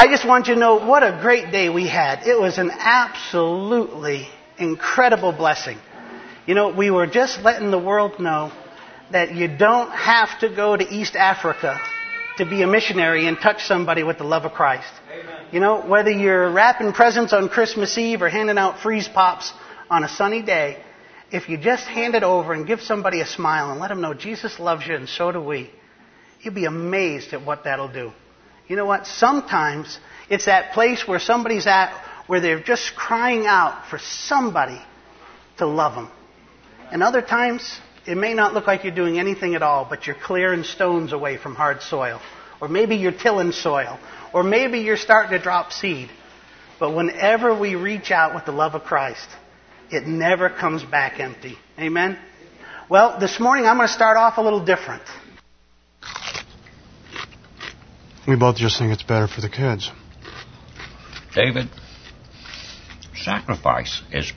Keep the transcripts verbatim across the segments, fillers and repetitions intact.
I just want you to know what a great day we had. It was an absolutely incredible blessing. You know, we were just letting the world know that you don't have to go to East Africa to be a missionary and touch somebody with the love of Christ. Amen. You know, whether you're wrapping presents on Christmas Eve or handing out freeze pops on a sunny day, if you just hand it over and give somebody a smile and let them know Jesus loves you and so do we, you'll be amazed at what that'll do. You know what? Sometimes it's that place where somebody's at where they're just crying out for somebody to love them. And other times, it may not look like you're doing anything at all, but you're clearing stones away from hard soil. Or maybe you're tilling soil. Or maybe you're starting to drop seed. But whenever we reach out with the love of Christ, it never comes back empty. Amen? Well, this morning I'm going to start off a little different. We both just think it's better for the kids. David, sacrifice is...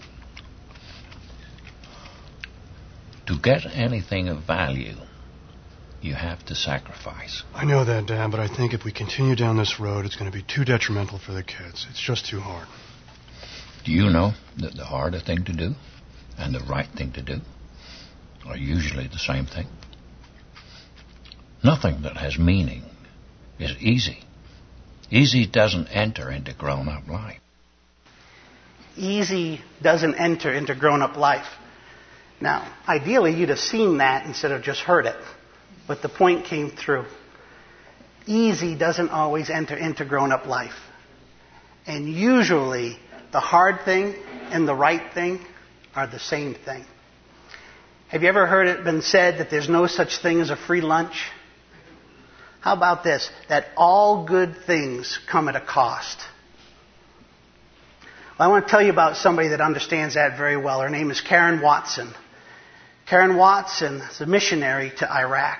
To get anything of value, you have to sacrifice. I know that, Dad, but I think if we continue down this road, it's going to be too detrimental for the kids. It's just too hard. Do you know that the harder thing to do and the right thing to do are usually the same thing? Nothing that has meaning is easy. Easy doesn't enter into grown-up life. Easy doesn't enter into grown-up life. Now, ideally, you'd have seen that instead of just heard it. But the point came through. Easy doesn't always enter into grown-up life. And usually, the hard thing and the right thing are the same thing. Have you ever heard it been said that there's no such thing as a free lunch? How about this? That all good things come at a cost. Well, I want to tell you about somebody that understands that very well. Her name is Karen Watson. Karen Watson is a missionary to Iraq.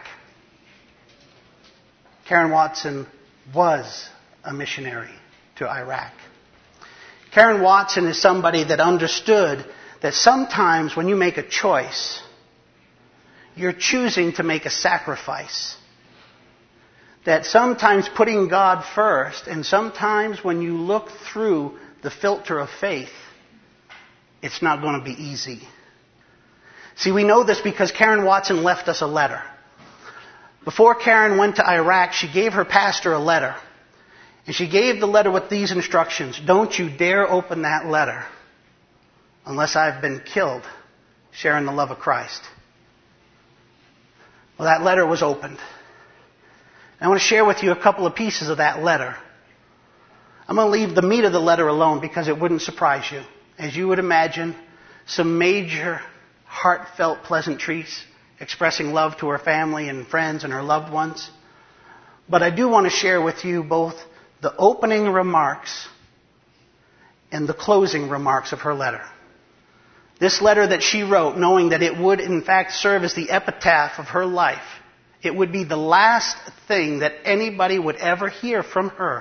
Karen Watson was a missionary to Iraq. Karen Watson is somebody that understood that sometimes when you make a choice, you're choosing to make a sacrifice. That sometimes putting God first, and sometimes when you look through the filter of faith, it's not going to be easy. See, we know this because Karen Watson left us a letter. Before Karen went to Iraq, she gave her pastor a letter. And she gave the letter with these instructions. Don't you dare open that letter unless I've been killed sharing the love of Christ. Well, that letter was opened. I want to share with you a couple of pieces of that letter. I'm going to leave the meat of the letter alone because it wouldn't surprise you. As you would imagine, some major heartfelt pleasantries expressing love to her family and friends and her loved ones. But I do want to share with you both the opening remarks and the closing remarks of her letter. This letter that she wrote, knowing that it would in fact serve as the epitaph of her life. It would be the last thing that anybody would ever hear from her.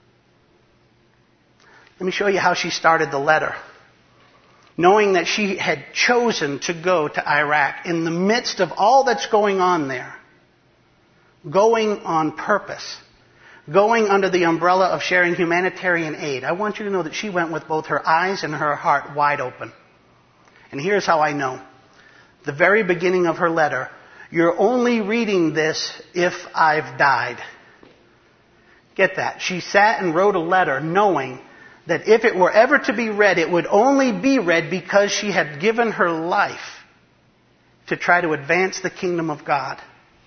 Let me show you how she started the letter. Knowing that she had chosen to go to Iraq in the midst of all that's going on there. Going on purpose. Going under the umbrella of sharing humanitarian aid. I want you to know that she went with both her eyes and her heart wide open. And here's how I know. The very beginning of her letter. You're only reading this if I've died. Get that. She sat and wrote a letter knowing that if it were ever to be read, it would only be read because she had given her life to try to advance the kingdom of God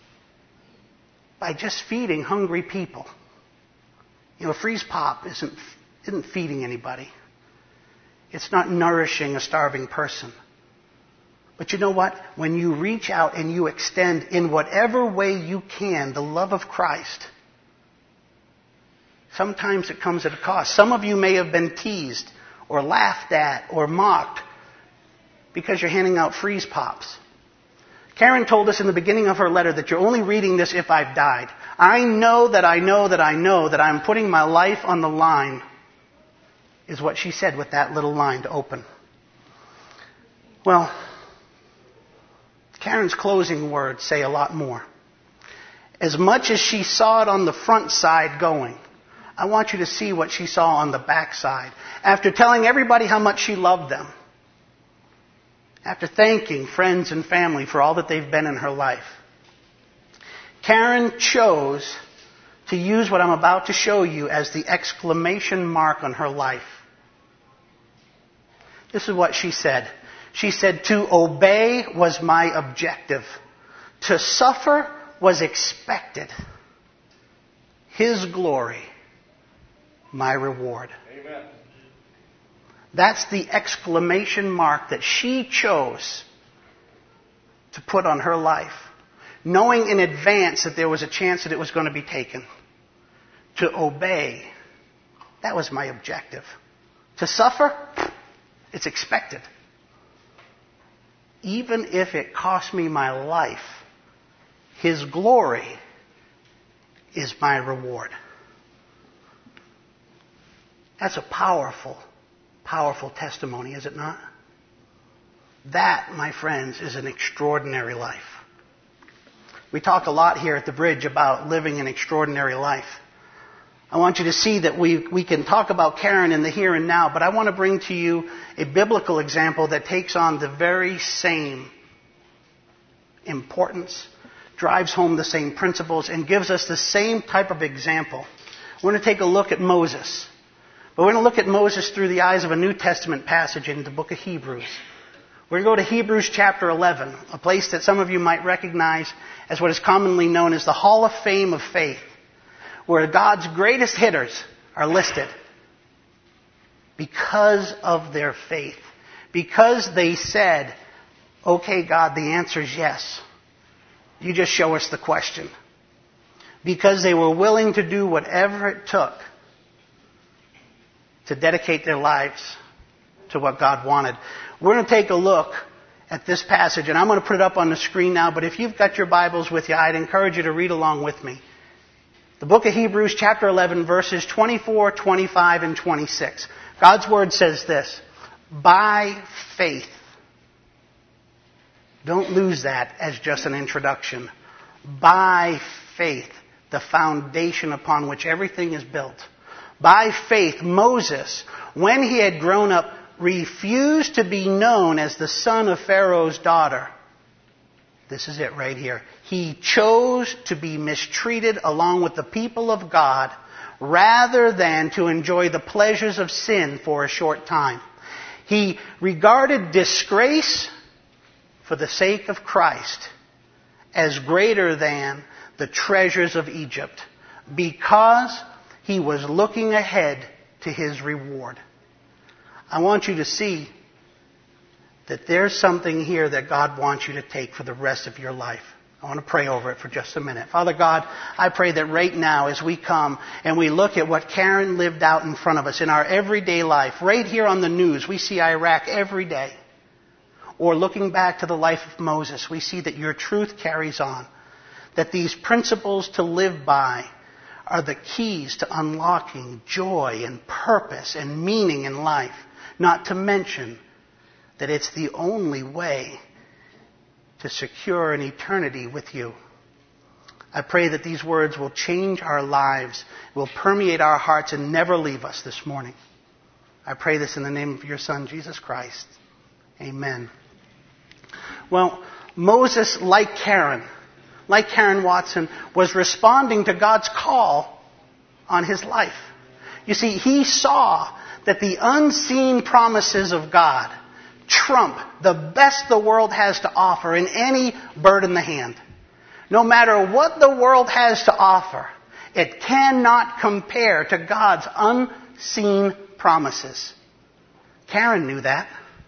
by just feeding hungry people. You know, a freeze pop isn't, isn't feeding anybody. It's not nourishing a starving person. But you know what? When you reach out and you extend in whatever way you can the love of Christ, sometimes it comes at a cost. Some of you may have been teased or laughed at or mocked because you're handing out freeze pops. Karen told us in the beginning of her letter that you're only reading this if I've died. I know that I know that I know that I'm putting my life on the line, is what she said with that little line to open. Well, Karen's closing words say a lot more. As much as she saw it on the front side going, I want you to see what she saw on the backside. After telling everybody how much she loved them, after thanking friends and family for all that they've been in her life, Karen chose to use what I'm about to show you as the exclamation mark on her life. This is what she said. She said, "To obey was my objective. To suffer was expected. His glory, my reward." Amen. That's the exclamation mark that she chose to put on her life, knowing in advance that there was a chance that it was going to be taken. To obey, that was my objective. To suffer, it's expected. Even if it cost me my life, His glory is my reward. That's a powerful, powerful testimony, is it not? That, my friends, is an extraordinary life. We talk a lot here at the Bridge about living an extraordinary life. I want you to see that we, we can talk about Karen in the here and now, but I want to bring to you a biblical example that takes on the very same importance, drives home the same principles, and gives us the same type of example. We're going to take a look at Moses. But we're going to look at Moses through the eyes of a New Testament passage in the book of Hebrews. We're going to go to Hebrews chapter eleven, a place that some of you might recognize as what is commonly known as the Hall of Fame of Faith, where God's greatest hitters are listed because of their faith. Because they said, "Okay, God, the answer is yes. You just show us the question." Because they were willing to do whatever it took to dedicate their lives to what God wanted. We're going to take a look at this passage, and I'm going to put it up on the screen now, but if you've got your Bibles with you, I'd encourage you to read along with me. The book of Hebrews, chapter eleven, verses twenty-four, twenty-five, and twenty-six. God's Word says this: by faith. Don't lose that as just an introduction. By faith, the foundation upon which everything is built. By faith, Moses, when he had grown up, refused to be known as the son of Pharaoh's daughter. This is it right here. He chose to be mistreated along with the people of God rather than to enjoy the pleasures of sin for a short time. He regarded disgrace for the sake of Christ as greater than the treasures of Egypt, because he was looking ahead to his reward. I want you to see that there's something here that God wants you to take for the rest of your life. I want to pray over it for just a minute. Father God, I pray that right now as we come and we look at what Karen lived out in front of us in our everyday life, right here on the news, we see Iraq every day. Or looking back to the life of Moses, we see that your truth carries on. That these principles to live by are the keys to unlocking joy and purpose and meaning in life. Not to mention that it's the only way to secure an eternity with you. I pray that these words will change our lives, will permeate our hearts and never leave us this morning. I pray this in the name of your Son, Jesus Christ. Amen. Well, Moses, like Karen, like Karen Watson, was responding to God's call on his life. You see, he saw that the unseen promises of God trump the best the world has to offer in any bird in the hand. No matter what the world has to offer, it cannot compare to God's unseen promises. Karen knew that.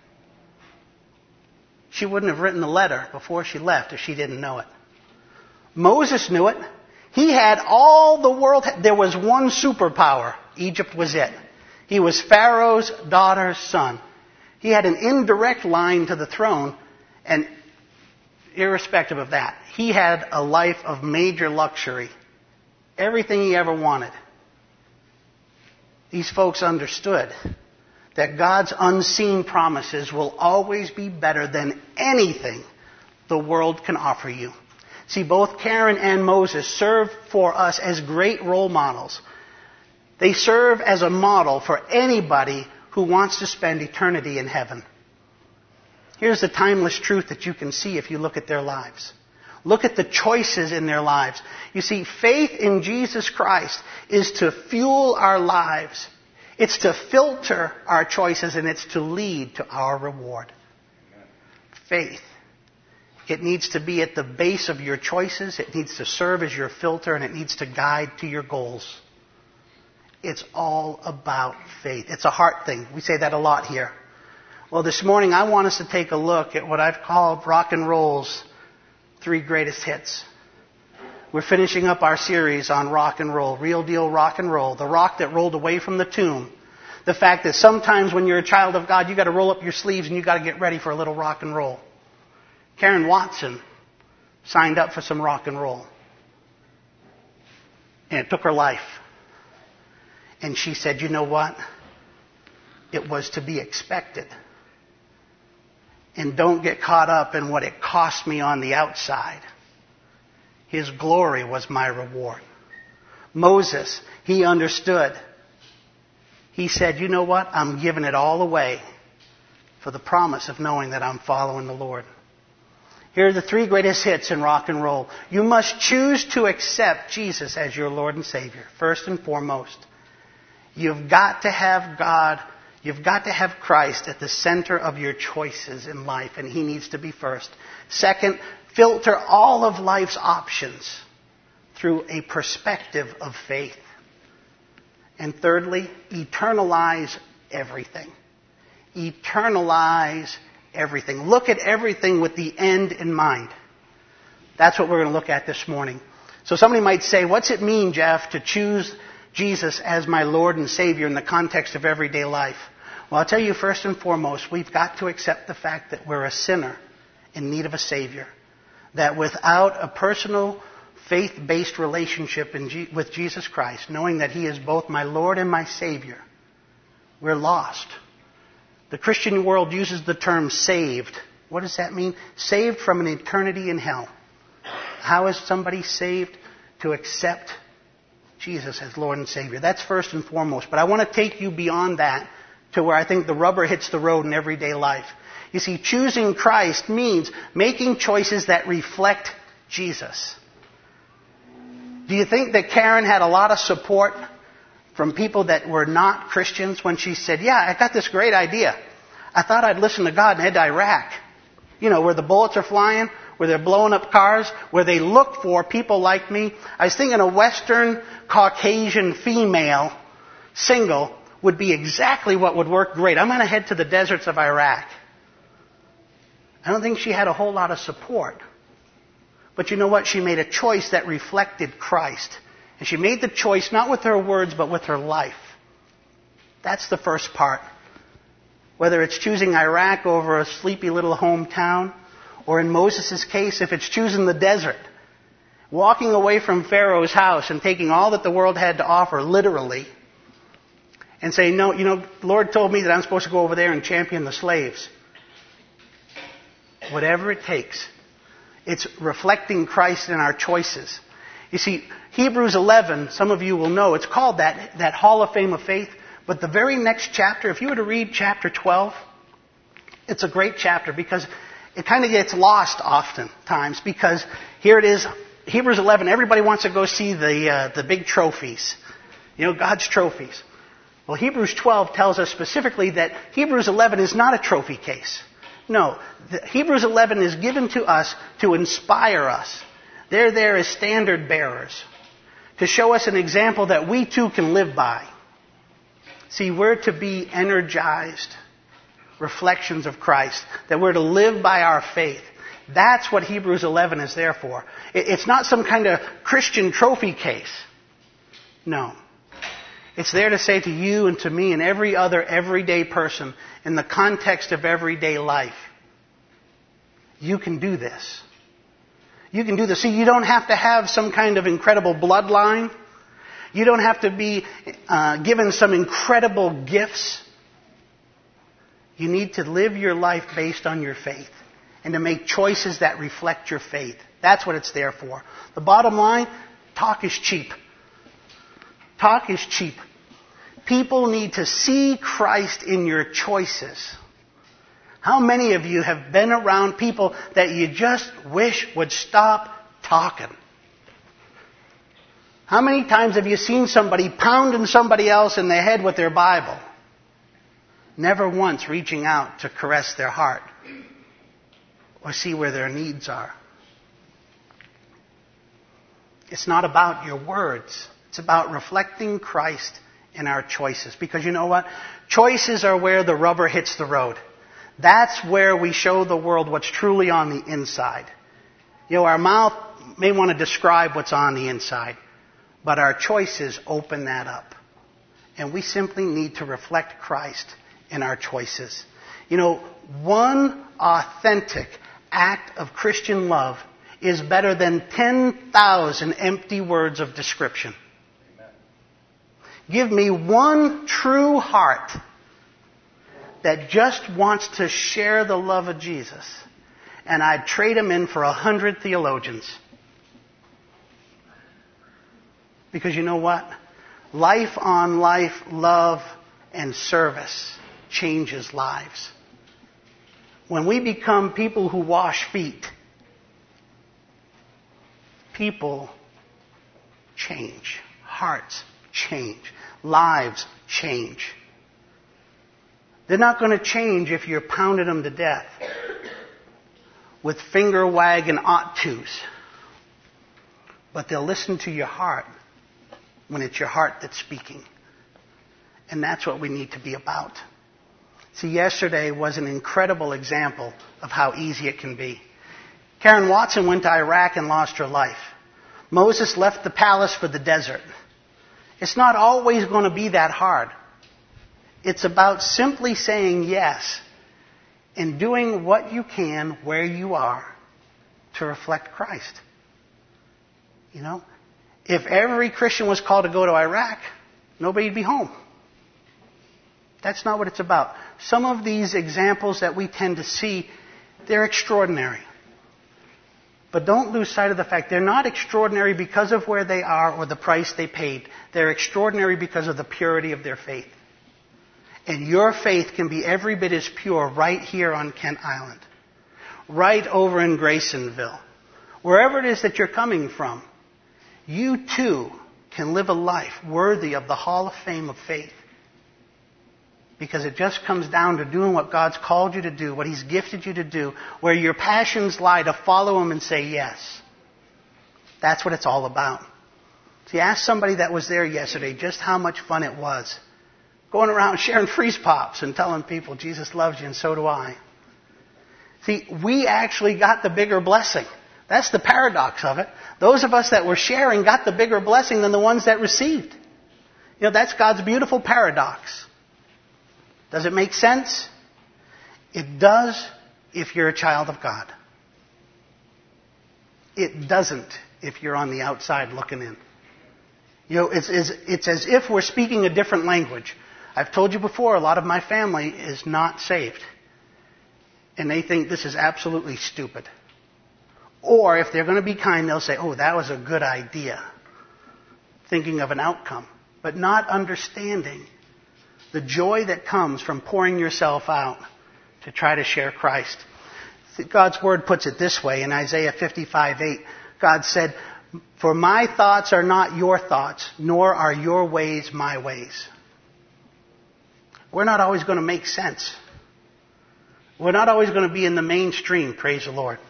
She wouldn't have written the letter before she left if she didn't know it. Moses knew it. He had all the world. There was one superpower. Egypt was it. He was Pharaoh's daughter's son. He had an indirect line to the throne, and irrespective of that, he had a life of major luxury. Everything he ever wanted. These folks understood that God's unseen promises will always be better than anything the world can offer you. See, both Karen and Moses serve for us as great role models. They serve as a model for anybody who wants to spend eternity in heaven. Here's the timeless truth that you can see if you look at their lives. Look at the choices in their lives. You see, faith in Jesus Christ is to fuel our lives. It's to filter our choices, and it's to lead to our reward. Faith. It needs to be at the base of your choices. It needs to serve as your filter, and it needs to guide to your goals. It's all about faith. It's a heart thing. We say that a lot here. Well, this morning I want us to take a look at what I've called rock and roll's three greatest hits. We're finishing up our series on rock and roll, real deal rock and roll, the rock that rolled away from the tomb. The fact that sometimes when you're a child of God, you've got to roll up your sleeves and you've got to get ready for a little rock and roll. Karen Watson signed up for some rock and roll. And it took her life. And she said, you know what? It was to be expected. And don't get caught up in what it cost me on the outside. His glory was my reward. Moses, he understood. He said, you know what? I'm giving it all away for the promise of knowing that I'm following the Lord. Here are the three greatest hits in rock and roll. You must choose to accept Jesus as your Lord and Savior, first and foremost. You've got to have God, you've got to have Christ at the center of your choices in life, and He needs to be first. Second, filter all of life's options through a perspective of faith. And thirdly, eternalize everything. Eternalize everything. Look at everything with the end in mind. That's what we're going to look at this morning. So somebody might say, what's it mean, Jeff, to choose Jesus as my Lord and Savior in the context of everyday life? Well, I'll tell you first and foremost, we've got to accept the fact that we're a sinner in need of a Savior. That without a personal, faith-based relationship in G- with Jesus Christ, knowing that He is both my Lord and my Savior, we're lost. The Christian world uses the term saved. What does that mean? Saved from an eternity in hell. How is somebody saved? To accept Jesus as Lord and Savior. That's first and foremost. But I want to take you beyond that to where I think the rubber hits the road in everyday life. You see, choosing Christ means making choices that reflect Jesus. Do you think that Karen had a lot of support from people that were not Christians when she said, yeah, I got this great idea. I thought I'd listen to God and head to Iraq. You know, where the bullets are flying, where they're blowing up cars, where they look for people like me. I was thinking a Western Caucasian female, single, would be exactly what would work great. I'm going to head to the deserts of Iraq. I don't think she had a whole lot of support. But you know what? She made a choice that reflected Christ. And she made the choice not with her words, but with her life. That's the first part. Whether it's choosing Iraq over a sleepy little hometown, or in Moses' case, if it's choosing the desert, walking away from Pharaoh's house and taking all that the world had to offer, literally, and saying, no, you know, the Lord told me that I'm supposed to go over there and champion the slaves. Whatever it takes. It's reflecting Christ in our choices. You see, Hebrews eleven, some of you will know, it's called that, that Hall of Fame of Faith. But the very next chapter, if you were to read chapter twelve, it's a great chapter because it kind of gets lost oftentimes because here it is, Hebrews eleven, everybody wants to go see the uh, the big trophies. You know, God's trophies. Well, Hebrews twelve tells us specifically that Hebrews eleven is not a trophy case. No, the, Hebrews eleven is given to us to inspire us. They're there as standard bearers to show us an example that we too can live by. See, we're to be energized reflections of Christ, that we're to live by our faith. That's what Hebrews eleven is there for. It's not some kind of Christian trophy case. No. It's there to say to you and to me and every other everyday person in the context of everyday life, you can do this. You can do this. See, you don't have to have some kind of incredible bloodline. You don't have to be uh, given some incredible gifts. You need to live your life based on your faith and to make choices that reflect your faith. That's what it's there for. The bottom line, talk is cheap. Talk is cheap. People need to see Christ in your choices. How many of you have been around people that you just wish would stop talking? How many times have you seen somebody pounding somebody else in the head with their Bible? Never once reaching out to caress their heart or see where their needs are. It's not about your words. It's about reflecting Christ in our choices. Because you know what? Choices are where the rubber hits the road. That's where we show the world what's truly on the inside. You know, our mouth may want to describe what's on the inside, but our choices open that up. And we simply need to reflect Christ in our choices. You know, one authentic act of Christian love is better than ten thousand empty words of description. Amen. Give me one true heart that just wants to share the love of Jesus, and I'd trade him in for a hundred theologians. Because you know what? Life on life, love, and service changes lives. When we become people who wash feet, people change. Hearts change. Lives change. They're not going to change if you're pounding them to death with finger wagging ought tos. But they'll listen to your heart when it's your heart that's speaking. And that's what we need to be about. See, yesterday was an incredible example of how easy it can be. Karen Watson went to Iraq and lost her life. Moses left the palace for the desert. It's not always going to be that hard. It's about simply saying yes and doing what you can where you are to reflect Christ. You know, if every Christian was called to go to Iraq, nobody'd be home. That's not what it's about. Some of these examples that we tend to see, they're extraordinary. But don't lose sight of the fact they're not extraordinary because of where they are or the price they paid. They're extraordinary because of the purity of their faith. And your faith can be every bit as pure right here on Kent Island, right over in Graysonville, wherever it is that you're coming from. You too can live a life worthy of the Hall of Fame of faith. Because it just comes down to doing what God's called you to do, what He's gifted you to do, where your passions lie, to follow Him and say yes. That's what it's all about. See, ask somebody that was there yesterday just how much fun it was. Going around sharing freeze pops and telling people Jesus loves you and so do I. See, we actually got the bigger blessing. That's the paradox of it. Those of us that were sharing got the bigger blessing than the ones that received. You know, that's God's beautiful paradox. Does it make sense? It does if you're a child of God. It doesn't if you're on the outside looking in. You know, it's, it's, it's as if we're speaking a different language. I've told you before, a lot of my family is not saved. And they think this is absolutely stupid. Or if they're going to be kind, they'll say, oh, that was a good idea. Thinking of an outcome. But not understanding the joy that comes from pouring yourself out to try to share Christ. God's Word puts it this way in Isaiah fifty-five eight. God said, for my thoughts are not your thoughts, nor are your ways my ways. We're not always going to make sense. We're not always going to be in the mainstream, praise the Lord.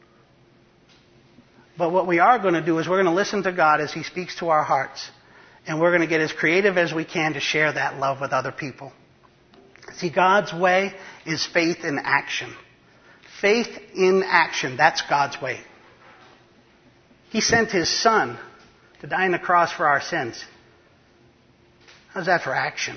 But what we are going to do is we're going to listen to God as He speaks to our hearts. And we're going to get as creative as we can to share that love with other people. See, God's way is faith in action. Faith in action, that's God's way. He sent His Son to die on the cross for our sins. How's that for action?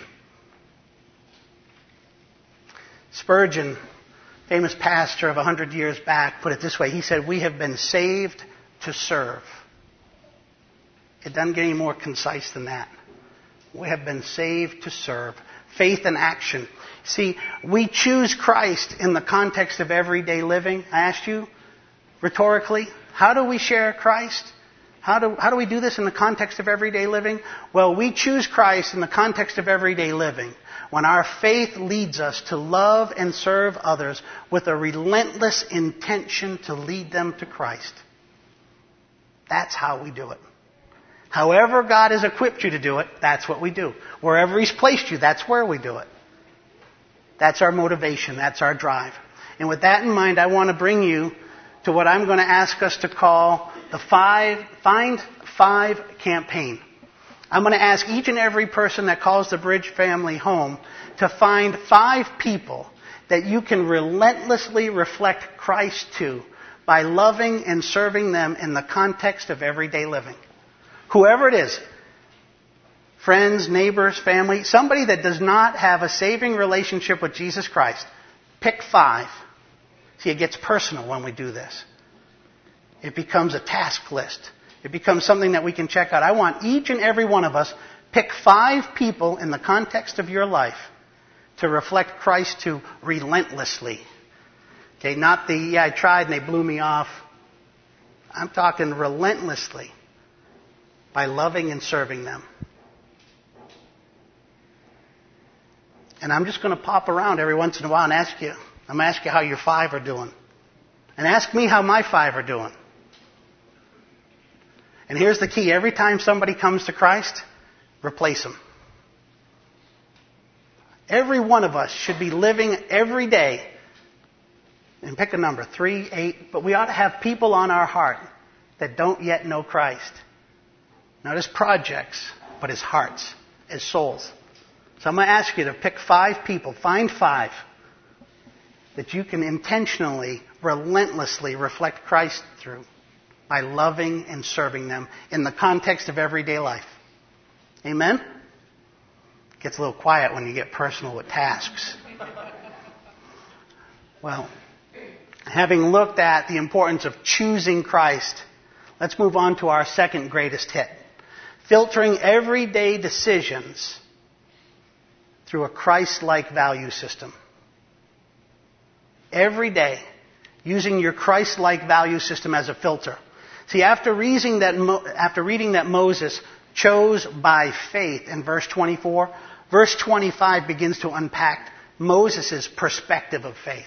Spurgeon, famous pastor of a hundred years back, put it this way. He said, we have been saved to serve. It doesn't get any more concise than that. We have been saved to serve. Faith and action. See, we choose Christ in the context of everyday living. I asked you rhetorically, how do we share Christ? How do, how do we do this in the context of everyday living? Well, we choose Christ in the context of everyday living when our faith leads us to love and serve others with a relentless intention to lead them to Christ. That's how we do it. However God has equipped you to do it, that's what we do. Wherever He's placed you, that's where we do it. That's our motivation. That's our drive. And with that in mind, I want to bring you to what I'm going to ask us to call the five, Find Five campaign. I'm going to ask each and every person that calls the Bridge family home to find five people that you can relentlessly reflect Christ to by loving and serving them in the context of everyday living. Whoever it is, friends, neighbors, family, somebody that does not have a saving relationship with Jesus Christ, pick five. See, it gets personal when we do this. It becomes a task list. It becomes something that we can check out. I want each and every one of us pick five people in the context of your life to reflect Christ to relentlessly. Okay, not the, yeah, I tried and they blew me off. I'm talking relentlessly by loving and serving them. And I'm just going to pop around every once in a while and ask you, I'm going to ask you how your five are doing. And ask me how my five are doing. And here's the key. Every time somebody comes to Christ, replace them. Every one of us should be living every day. And pick a number, three, eight. But we ought to have people on our heart that don't yet know Christ. Not as projects, but as hearts, as souls. So I'm going to ask you to pick five people. Find five that you can intentionally, relentlessly reflect Christ through by loving and serving them in the context of everyday life. Amen? It gets a little quiet when you get personal with tasks. Well, having looked at the importance of choosing Christ, let's move on to our second greatest hit. Filtering everyday decisions through a Christ-like value system. Every day, using your Christ-like value system as a filter. See, after reading that, after reading that Moses chose by faith in verse twenty-four, verse twenty-five begins to unpack Moses' perspective of faith.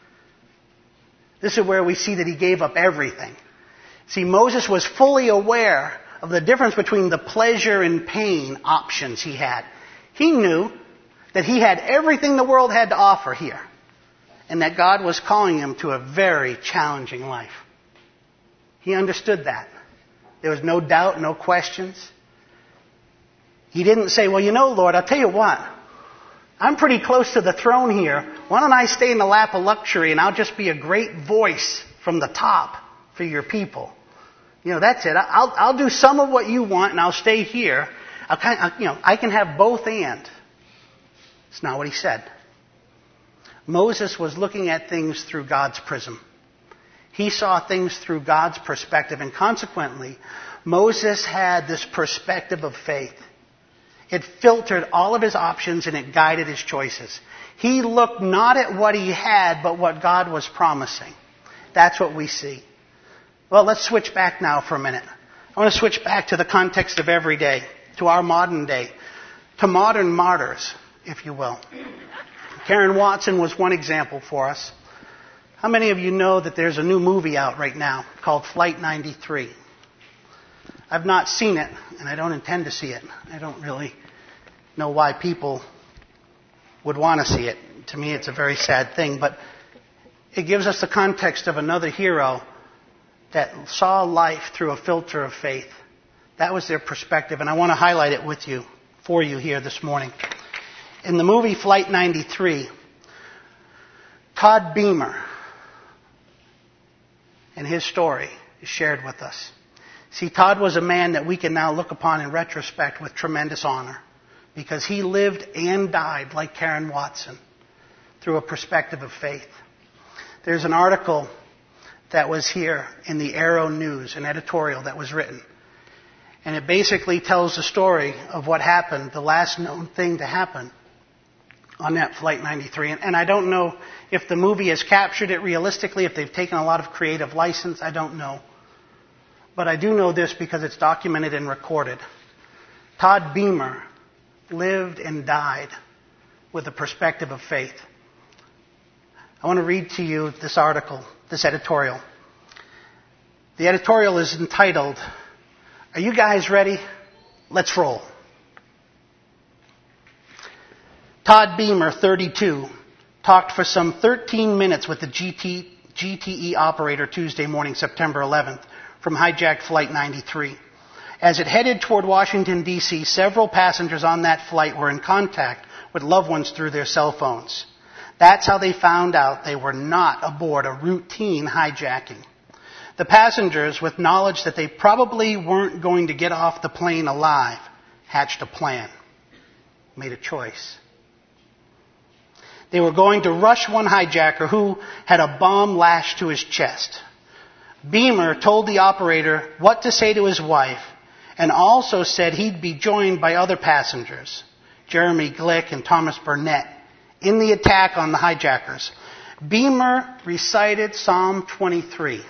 This is where we see that he gave up everything. See, Moses was fully aware of the difference between the pleasure and pain options he had. He knew that he had everything the world had to offer here, and that God was calling him to a very challenging life. He understood that. There was no doubt, no questions. He didn't say, well, you know, Lord, I'll tell you what. I'm pretty close to the throne here. Why don't I stay in the lap of luxury and I'll just be a great voice from the top for your people. You know, that's it. I'll, I'll do some of what you want and I'll stay here. I'll kind of, you know, I can have both and. It's not what he said. Moses was looking at things through God's prism. He saw things through God's perspective, and consequently, Moses had this perspective of faith. It filtered all of his options and it guided his choices. He looked not at what he had, but what God was promising. That's what we see. Well, let's switch back now for a minute. I want to switch back to the context of every day, to our modern day, to modern martyrs, if you will. Karen Watson was one example for us. How many of you know that there's a new movie out right now called Flight ninety-three? I've not seen it, and I don't intend to see it. I don't really know why people would want to see it. To me, it's a very sad thing, but it gives us the context of another hero that saw life through a filter of faith. That was their perspective, and I want to highlight it with you, for you here this morning. In the movie Flight ninety-three, Todd Beamer and his story is shared with us. See, Todd was a man that we can now look upon in retrospect with tremendous honor because he lived and died like Karen Watson through a perspective of faith. There's an article that was here in the Arrow News, an editorial that was written. And it basically tells the story of what happened, the last known thing to happen on that Flight ninety-three. And, and I don't know if the movie has captured it realistically, if they've taken a lot of creative license. I don't know. But I do know this because it's documented and recorded. Todd Beamer lived and died with a perspective of faith. I want to read to you this article, this editorial. The editorial is entitled, "Are you guys ready? Let's roll." Todd Beamer, thirty-two, talked for some thirteen minutes with the G T, G T E operator Tuesday morning, September eleventh, from hijacked Flight ninety-three. As it headed toward Washington, D C, several passengers on that flight were in contact with loved ones through their cell phones. That's how they found out they were not aboard a routine hijacking. The passengers, with knowledge that they probably weren't going to get off the plane alive, hatched a plan, made a choice. They were going to rush one hijacker who had a bomb lashed to his chest. Beamer told the operator what to say to his wife and also said he'd be joined by other passengers, Jeremy Glick and Thomas Burnett, in the attack on the hijackers. Beamer recited Psalm twenty-three.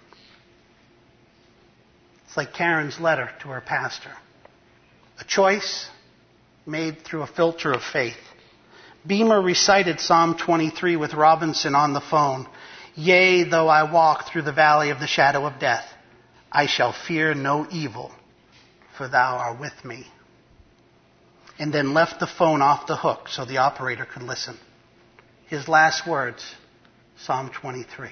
It's like Karen's letter to her pastor. A choice made through a filter of faith. Beamer recited Psalm twenty-three with Robinson on the phone. "Yea, though I walk through the valley of the shadow of death, I shall fear no evil, for thou art with me." And then left the phone off the hook so the operator could listen. His last words, Psalm twenty-three.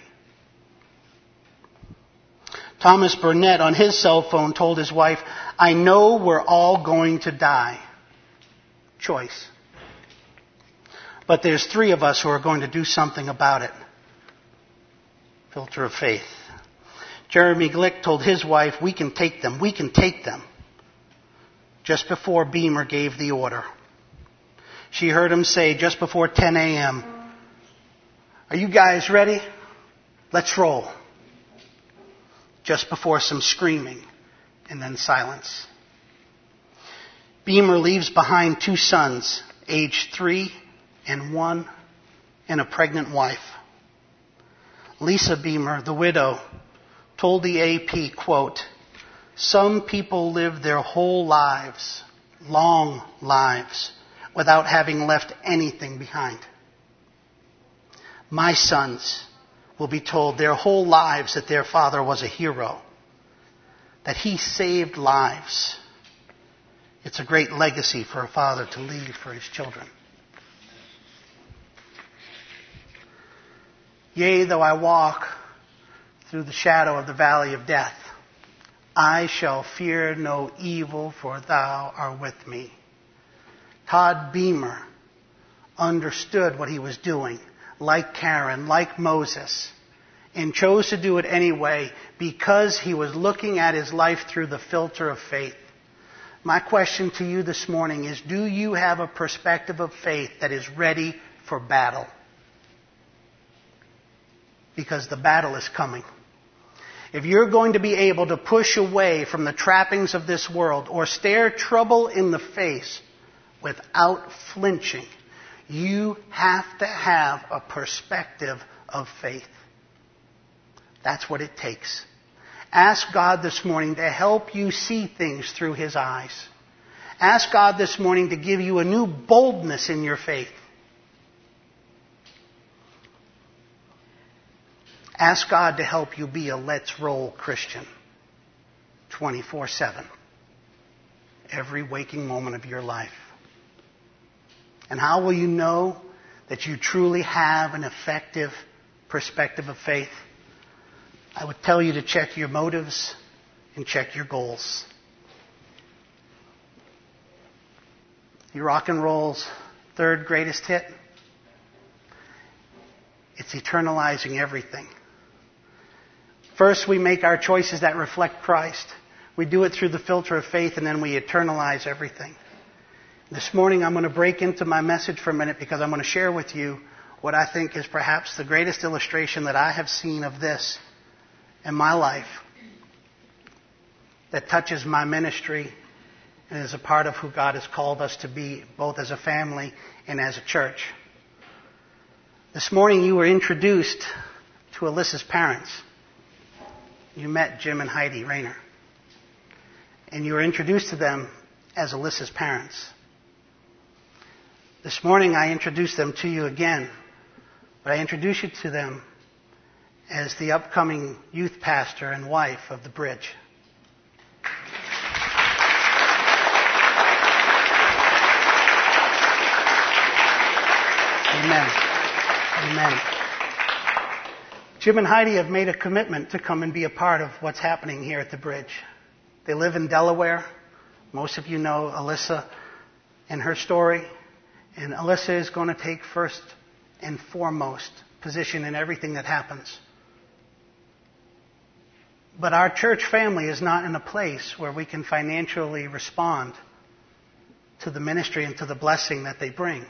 Thomas Burnett on his cell phone told his wife, "I know we're all going to die." Choice. But there's three of us who are going to do something about it. Filter of faith. Jeremy Glick told his wife, "We can take them, we can take them," just before Beamer gave the order. She heard him say just before ten a.m., "Are you guys ready? Let's roll." Just before some screaming and then silence. Beamer leaves behind two sons, aged three and one, and a pregnant wife. Lisa Beamer, the widow, told the A P, quote, "Some people live their whole lives, long lives, without having left anything behind. My sons will be told their whole lives that their father was a hero, that he saved lives. It's a great legacy for a father to leave for his children." "Yea, though I walk through the shadow of the valley of death, I shall fear no evil, for thou art with me." Todd Beamer understood what he was doing, like Karen, like Moses, and chose to do it anyway because he was looking at his life through the filter of faith. My question to you this morning is, do you have a perspective of faith that is ready for battle? Because the battle is coming. If you're going to be able to push away from the trappings of this world or stare trouble in the face without flinching, you have to have a perspective of faith. That's what it takes. Ask God this morning to help you see things through His eyes. Ask God this morning to give you a new boldness in your faith. Ask God to help you be a let's roll Christian twenty-four seven. Every waking moment of your life. And how will you know that you truly have an effective perspective of faith? I would tell you to check your motives and check your goals. Your rock and roll's third greatest hit? It's eternalizing everything. First, we make our choices that reflect Christ. We do it through the filter of faith, and then we eternalize everything. This morning, I'm going to break into my message for a minute because I'm going to share with you what I think is perhaps the greatest illustration that I have seen of this in my life that touches my ministry and is a part of who God has called us to be, both as a family and as a church. This morning, you were introduced to Alyssa's parents. you met Jim and Heidi Rayner. And you were introduced to them as Alyssa's parents. This morning I introduced them to you again, but I introduce you to them as the upcoming youth pastor and wife of the Bridge. Amen. Amen. Jim and Heidi have made a commitment to come and be a part of what's happening here at the Bridge. They live in Delaware. Most of you know Alyssa and her story. And Alyssa is going to take first and foremost position in everything that happens. But our church family is not in a place where we can financially respond to the ministry and to the blessing that they bring.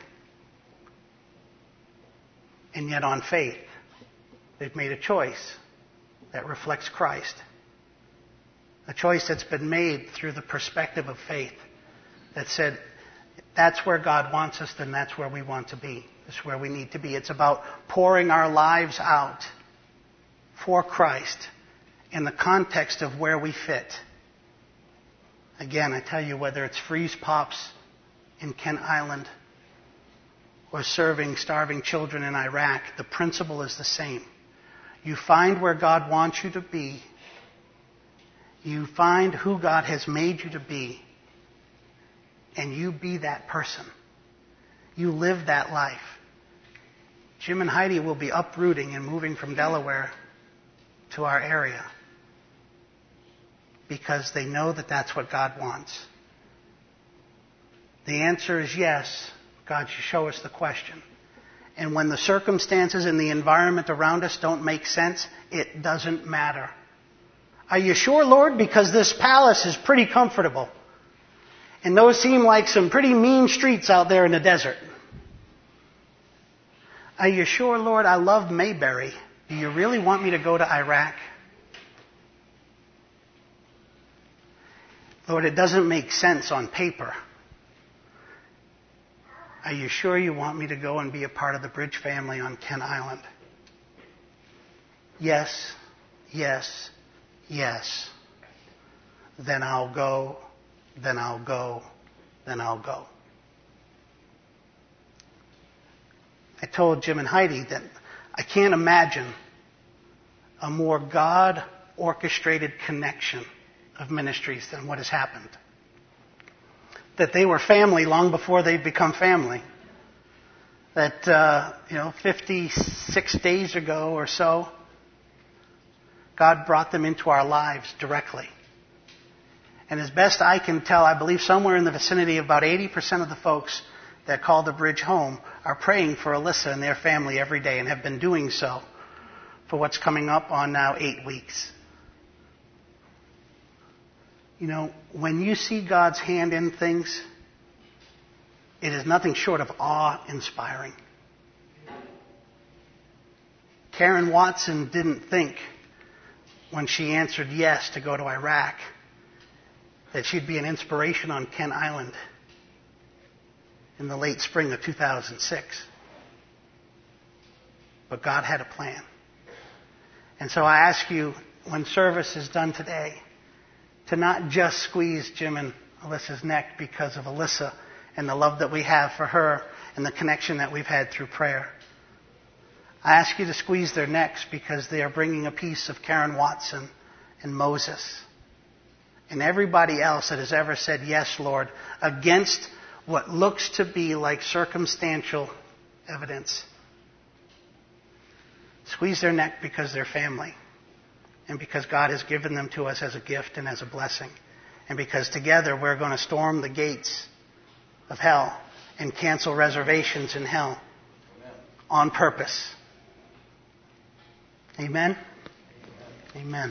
And yet on faith, they've made a choice that reflects Christ. A choice that's been made through the perspective of faith that said, that's where God wants us, then that's where we want to be. That's where we need to be. It's about pouring our lives out for Christ in the context of where we fit. Again, I tell you, whether it's Freeze Pops in Kent Island or serving starving children in Iraq, the principle is the same. You find where God wants you to be. You find who God has made you to be. And you be that person. You live that life. Jim and Heidi will be uprooting and moving from Delaware to our area because they know that that's what God wants. The answer is yes. God should show us the question. And when the circumstances and the environment around us don't make sense, it doesn't matter. Are you sure, Lord? Because this palace is pretty comfortable. And those seem like some pretty mean streets out there in the desert. Are you sure, Lord? I love Mayberry. Do you really want me to go to Iraq? Lord, it doesn't make sense on paper. Are you sure you want me to go and be a part of the Bridge family on Kent Island? Yes, yes, yes. Then I'll go, then I'll go, then I'll go. I told Jim and Heidi that I can't imagine a more God-orchestrated connection of ministries than what has happened. That they were family long before they've become family. That, uh, you know, fifty-six days ago or so, God brought them into our lives directly. And as best I can tell, I believe somewhere in the vicinity of about eighty percent of the folks that call the Bridge home are praying for Alyssa and their family every day and have been doing so for what's coming up on now eight weeks. You know, when you see God's hand in things, it is nothing short of awe-inspiring. Karen Watson didn't think, when she answered yes to go to Iraq, that she'd be an inspiration on Kent Island in the late spring of two thousand six. But God had a plan. And so I ask you, when service is done today, to not just squeeze Jim and Alyssa's neck because of Alyssa and the love that we have for her and the connection that we've had through prayer. I ask you to squeeze their necks because they are bringing a piece of Karen Watson and Moses and everybody else that has ever said, yes, Lord, against what looks to be like circumstantial evidence. Squeeze their neck because they're family. And because God has given them to us as a gift and as a blessing. And because together we're going to storm the gates of hell and cancel reservations in hell. Amen. On purpose. Amen? Amen? Amen.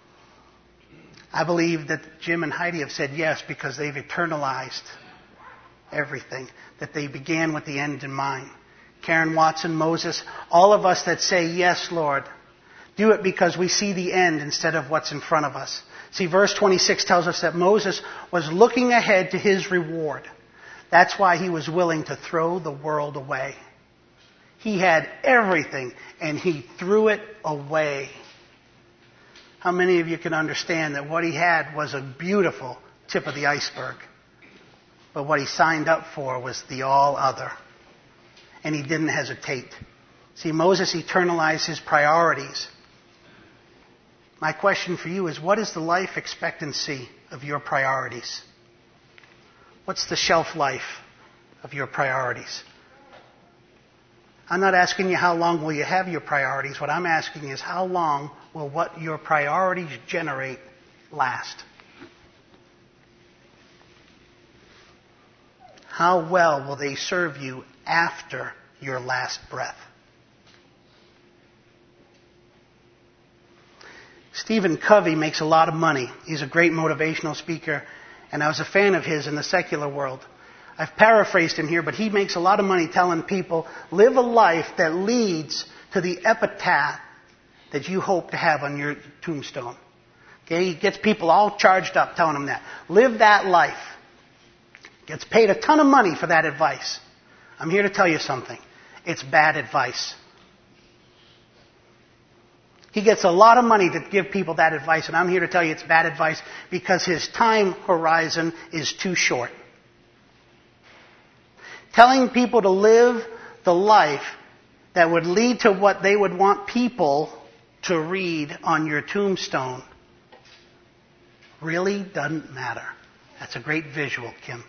I believe that Jim and Heidi have said yes because they've eternalized everything. That they began with the end in mind. Karen Watson, Moses, all of us that say, yes, Lord, do it because we see the end instead of what's in front of us. See, verse twenty-six tells us that Moses was looking ahead to his reward. That's why he was willing to throw the world away. He had everything, and he threw it away How many of you can understand that what he had was a beautiful tip of the iceberg? But what he signed up for was the all other. And he didn't hesitate. See, Moses eternalized his priorities. My question for you is, what is the life expectancy of your priorities? What's the shelf life of your priorities? I'm not asking you how long will you have your priorities. What I'm asking is, how long will what your priorities generate last? How well will they serve you after your last breath? Stephen Covey makes a lot of money. He's a great motivational speaker, and I was a fan of his in the secular world. I've paraphrased him here, but he makes a lot of money telling people, live a life that leads to the epitaph that you hope to have on your tombstone. Okay? He gets people all charged up telling them that. Live that life. Gets paid a ton of money for that advice. I'm here to tell you something. It's bad advice. He gets a lot of money to give people that advice, and I'm here to tell you it's bad advice because his time horizon is too short. Telling people to live the life that would lead to what they would want people to read on your tombstone really doesn't matter. That's a great visual, Kim.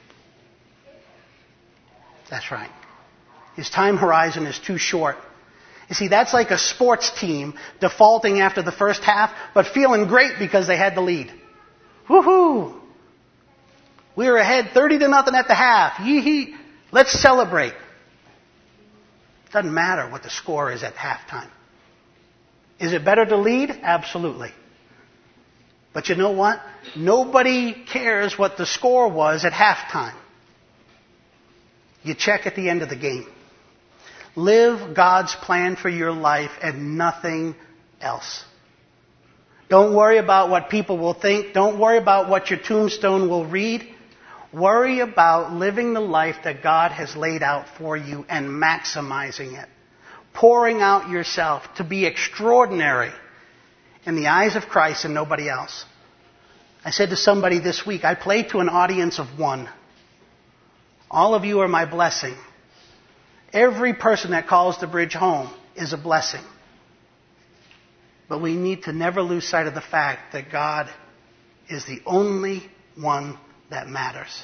That's right. His time horizon is too short. You see, that's like a sports team defaulting after the first half, but feeling great because they had the lead. Woohoo! We were ahead thirty to nothing at the half. Yee-hee. Let's celebrate. Doesn't matter what the score is at halftime. Is it better to lead? Absolutely. But you know what? Nobody cares what the score was at halftime. You check at the end of the game. Live God's plan for your life and nothing else. Don't worry about what people will think. Don't worry about what your tombstone will read. Worry about living the life that God has laid out for you and maximizing it. Pouring out yourself to be extraordinary in the eyes of Christ and nobody else. I said to somebody this week, I play to an audience of one. All of you are my blessing. Every person that calls the bridge home is a blessing. But we need to never lose sight of the fact that God is the only one that matters.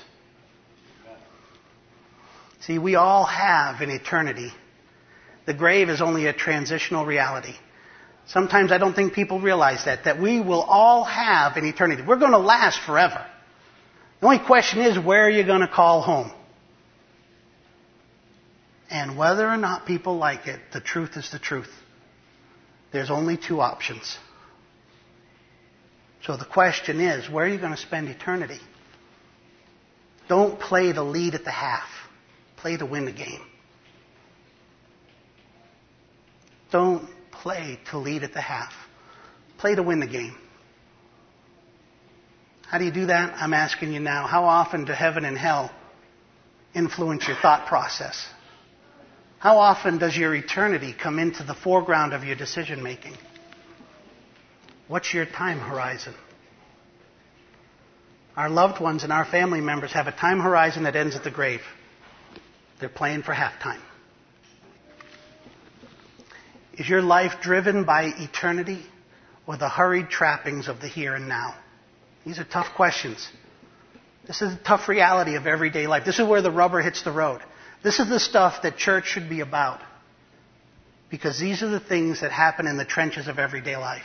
See, we all have an eternity. The grave is only a transitional reality. Sometimes I don't think people realize that, that we will all have an eternity. We're going to last forever. The only question is, where are you going to call home? And whether or not people like it, the truth is the truth. There's only two options. So the question is, where are you going to spend eternity? Don't play to lead at the half. Play to win the game. Don't play to lead at the half. Play to win the game. How do you do that? I'm asking you now. How often do heaven and hell influence your thought process? How often does your eternity come into the foreground of your decision making? What's your time horizon? Our loved ones and our family members have a time horizon that ends at the grave. They're playing for halftime. Is your life driven by eternity or the hurried trappings of the here and now? These are tough questions. This is the tough reality of everyday life. This is where the rubber hits the road. This is the stuff that church should be about. Because these are the things that happen in the trenches of everyday life.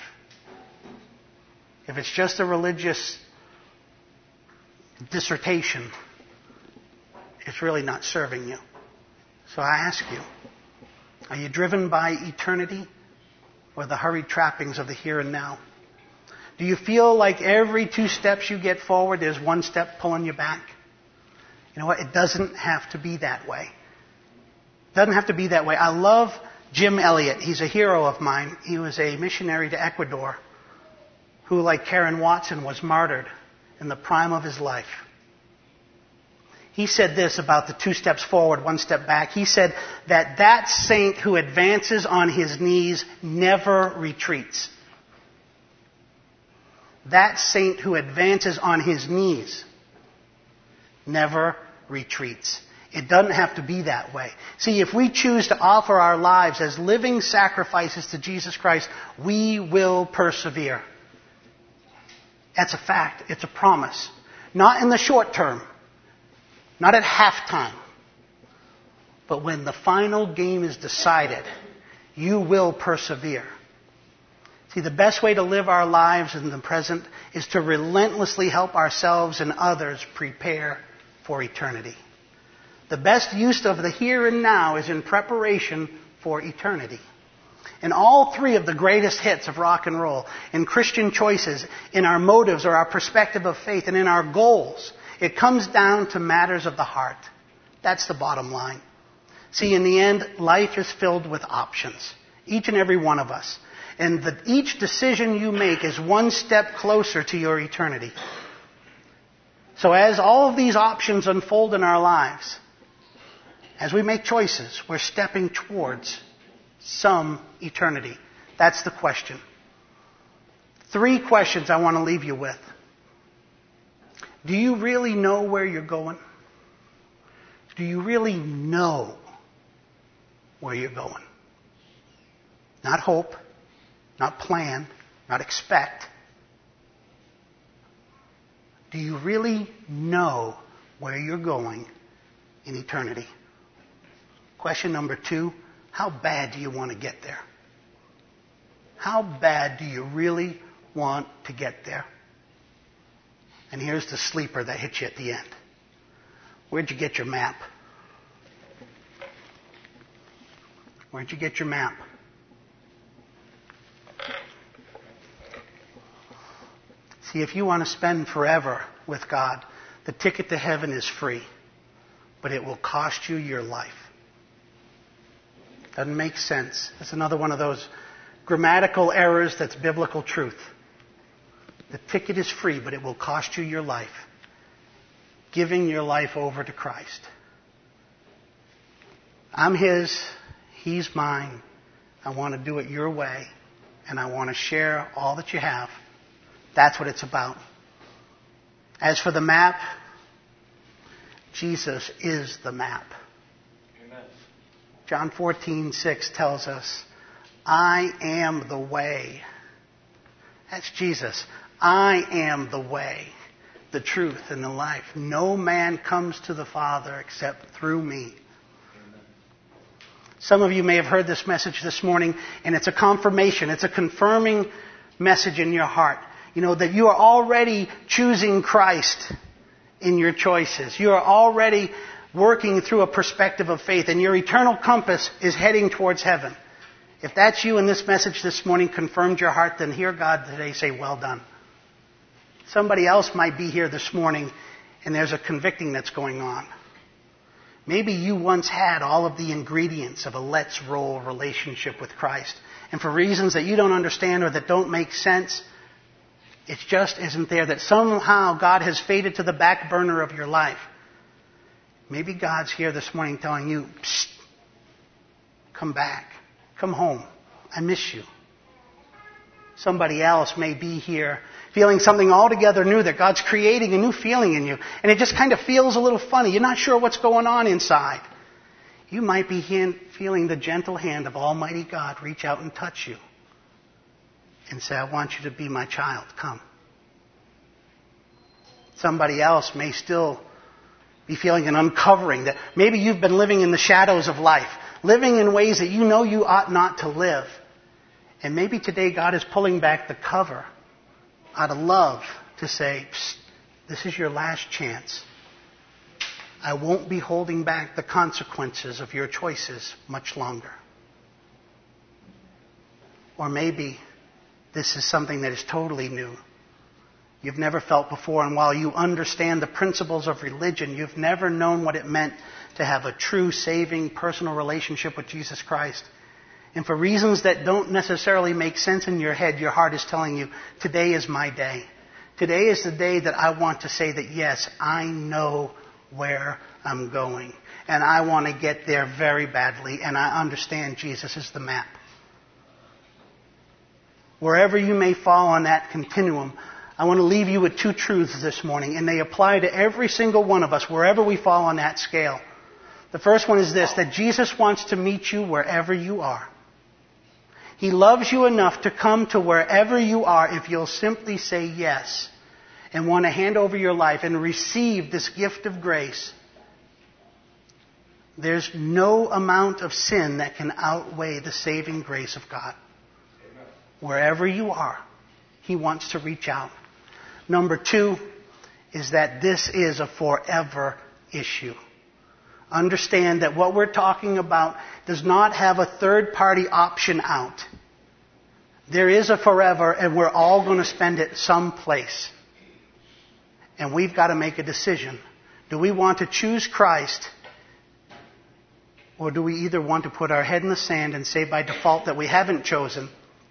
If it's just a religious dissertation, it's really not serving you. So I ask you, are you driven by eternity or the hurried trappings of the here and now? Do you feel like every two steps you get forward, there's one step pulling you back? You know what? It doesn't have to be that way. It doesn't have to be that way. I love Jim Elliot. He's a hero of mine. He was a missionary to Ecuador who, like Karen Watson, was martyred in the prime of his life. He said this about the two steps forward, one step back. He said that that saint who advances on his knees never retreats. that saint who advances on his knees never retreats. It doesn't have to be that way. See, if we choose to offer our lives as living sacrifices to Jesus Christ, we will persevere. That's a fact. It's a promise. Not in the short term. Not at halftime. But when the final game is decided, you will persevere. See, the best way to live our lives in the present is to relentlessly help ourselves and others prepare for eternity. The best use of the here and now is in preparation for eternity. In all three of the greatest hits of rock and roll, in Christian choices, in our motives or our perspective of faith, and in our goals, it comes down to matters of the heart. That's the bottom line. See, in the end, life is filled with options. Each and every one of us. And the, each decision you make is one step closer to your eternity. So as all of these options unfold in our lives, as we make choices, we're stepping towards some eternity. That's the question. Three questions I want to leave you with. Do you really know where you're going? Do you really know where you're going? Not hope, not plan, not expect. Do you really know where you're going in eternity? Question number two, how bad do you want to get there? How bad do you really want to get there? And here's the sleeper that hits you at the end. Where'd you get your map? Where'd you get your map? See, if you want to spend forever with God, the ticket to heaven is free, but it will cost you your life. Doesn't make sense. It's another one of those grammatical errors that's biblical truth. The ticket is free, but it will cost you your life. Giving your life over to Christ. I'm His, He's mine. I want to do it your way, and I want to share all that you have. That's what it's about. As for the map, Jesus is the map. Amen. John fourteen six tells us, I am the way. That's Jesus. I am the way, the truth, and the life. No man comes to the Father except through me. Amen. Some of you may have heard this message this morning, and it's a confirmation. It's a confirming message in your heart. You know, that you are already choosing Christ in your choices. You are already working through a perspective of faith, and your eternal compass is heading towards heaven. If that's you and this message this morning confirmed your heart, then hear God today say, well done. Somebody else might be here this morning, and there's a convicting that's going on. Maybe you once had all of the ingredients of a let's roll relationship with Christ, and for reasons that you don't understand or that don't make sense, it just isn't there, that somehow God has faded to the back burner of your life. Maybe God's here this morning telling you, psst, come back, come home, I miss you. Somebody else may be here feeling something altogether new, that God's creating a new feeling in you, and it just kind of feels a little funny. You're not sure what's going on inside. You might be feeling the gentle hand of Almighty God reach out and touch you and say, I want you to be my child. Come. Somebody else may still be feeling an uncovering, that maybe you've been living in the shadows of life, living in ways that you know you ought not to live. And maybe today God is pulling back the cover out of love to say, psst, this is your last chance. I won't be holding back the consequences of your choices much longer. Or maybe this is something that is totally new. You've never felt before, and while you understand the principles of religion, you've never known what it meant to have a true, saving, personal relationship with Jesus Christ. And for reasons that don't necessarily make sense in your head, your heart is telling you, today is my day. Today is the day that I want to say that, yes, I know where I'm going. And I want to get there very badly, and I understand Jesus is the map. Wherever you may fall on that continuum, I want to leave you with two truths this morning, and they apply to every single one of us, wherever we fall on that scale. The first one is this, that Jesus wants to meet you wherever you are. He loves you enough to come to wherever you are if you'll simply say yes and want to hand over your life and receive this gift of grace. There's no amount of sin that can outweigh the saving grace of God. Amen. Wherever you are, He wants to reach out. Number two is that this is a forever issue. Understand that what we're talking about does not have a third-party option out. There is a forever, and we're all going to spend it someplace. And we've got to make a decision. Do we want to choose Christ, or do we either want to put our head in the sand and say by default that we haven't chosen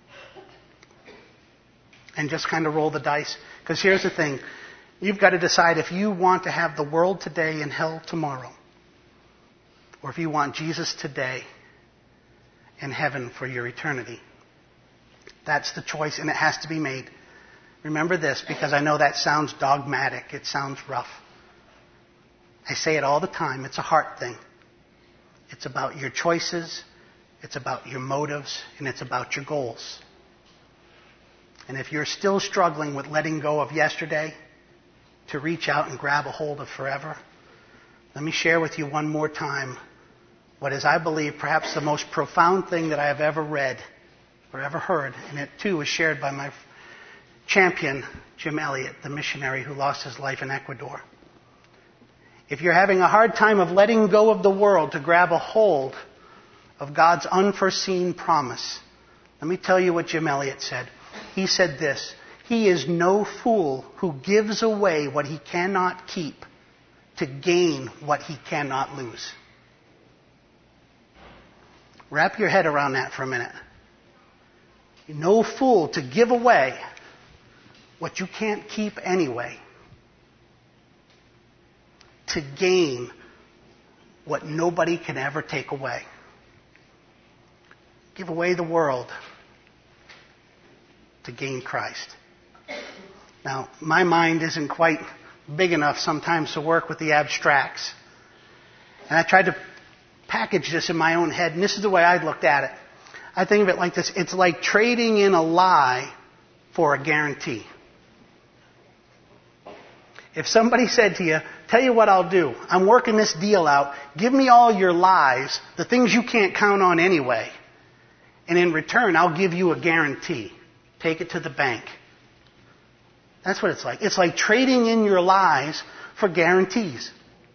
and just kind of roll the dice? Because here's the thing. You've got to decide if you want to have the world today and hell tomorrow, or if you want Jesus today and heaven for your eternity. That's the choice, and it has to be made. Remember this, because I know that sounds dogmatic. It sounds rough. I say it all the time. It's a heart thing. It's about your choices. It's about your motives. And it's about your goals. And if you're still struggling with letting go of yesterday to reach out and grab a hold of forever, let me share with you one more time what is, I believe, perhaps the most profound thing that I have ever read or ever heard. And it, too, was shared by my champion, Jim Elliot, the missionary who lost his life in Ecuador. If you're having a hard time of letting go of the world to grab a hold of God's unforeseen promise, let me tell you what Jim Elliot said. He said this, "He is no fool who gives away what he cannot keep to gain what he cannot lose." Wrap your head around that for a minute. You're no fool to give away what you can't keep anyway to gain what nobody can ever take away. Give away the world to gain Christ. Now, my mind isn't quite big enough sometimes to work with the abstracts. And I tried to package this in my own head, and this is the way I looked at it. I think of it like this. It's like trading in a lie for a guarantee. If somebody said to you, "Tell you what I'll do. I'm working this deal out. Give me all your lies, the things you can't count on anyway. And in return, I'll give you a guarantee. Take it to the bank." That's what it's like. It's like trading in your lies for guarantees.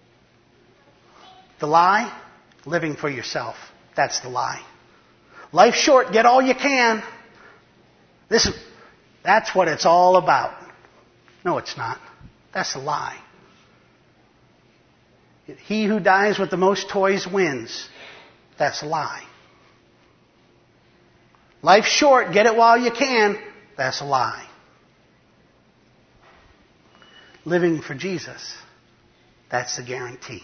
The lie, living for yourself. That's the lie. Life's short, get all you can. This, that's what it's all about. No, it's not. That's a lie. He who dies with the most toys wins. That's a lie. Life's short, get it while you can. That's a lie. Living for Jesus, that's the guarantee.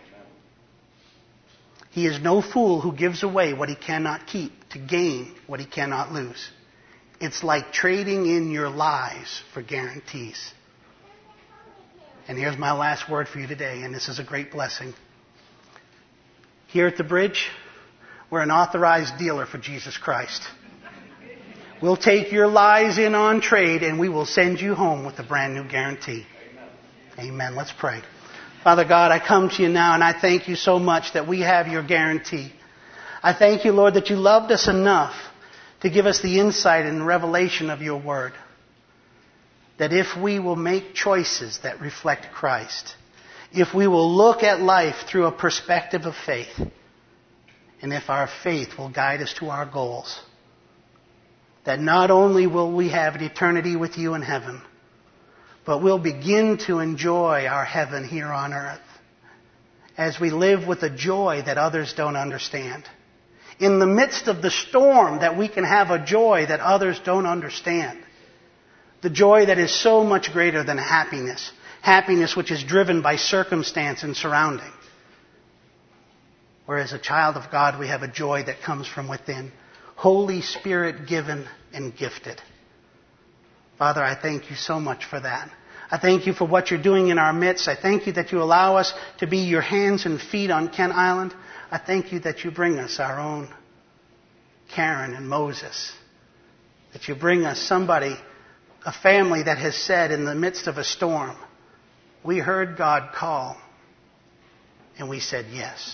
He is no fool who gives away what he cannot keep to gain what he cannot lose. It's like trading in your lies for guarantees. And here's my last word for you today, and this is a great blessing. Here at the Bridge, we're an authorized dealer for Jesus Christ. We'll take your lies in on trade, and we will send you home with a brand new guarantee. Amen. Amen. Let's pray. Father God, I come to you now, and I thank you so much that we have your guarantee. I thank you, Lord, that you loved us enough to give us the insight and revelation of your word. That if we will make choices that reflect Christ, if we will look at life through a perspective of faith, and if our faith will guide us to our goals, that not only will we have an eternity with you in heaven, but we'll begin to enjoy our heaven here on earth as we live with a joy that others don't understand. In the midst of the storm, that we can have a joy that others don't understand. The joy that is so much greater than happiness. Happiness which is driven by circumstance and surrounding. Whereas a child of God, we have a joy that comes from within. Holy Spirit given and gifted. Father, I thank you so much for that. I thank you for what you're doing in our midst. I thank you that you allow us to be your hands and feet on Kent Island. I thank you that you bring us our own Karen and Moses. That you bring us somebody, a family that has said in the midst of a storm, we heard God call and we said yes.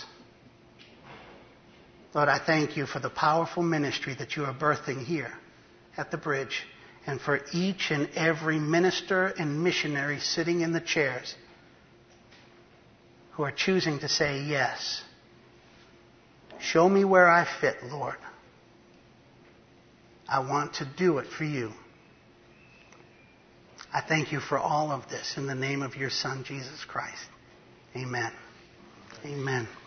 Lord, I thank you for the powerful ministry that you are birthing here at the bridge, and for each and every minister and missionary sitting in the chairs who are choosing to say yes. Show me where I fit, Lord. I want to do it for you. I thank you for all of this in the name of your Son, Jesus Christ. Amen. Amen.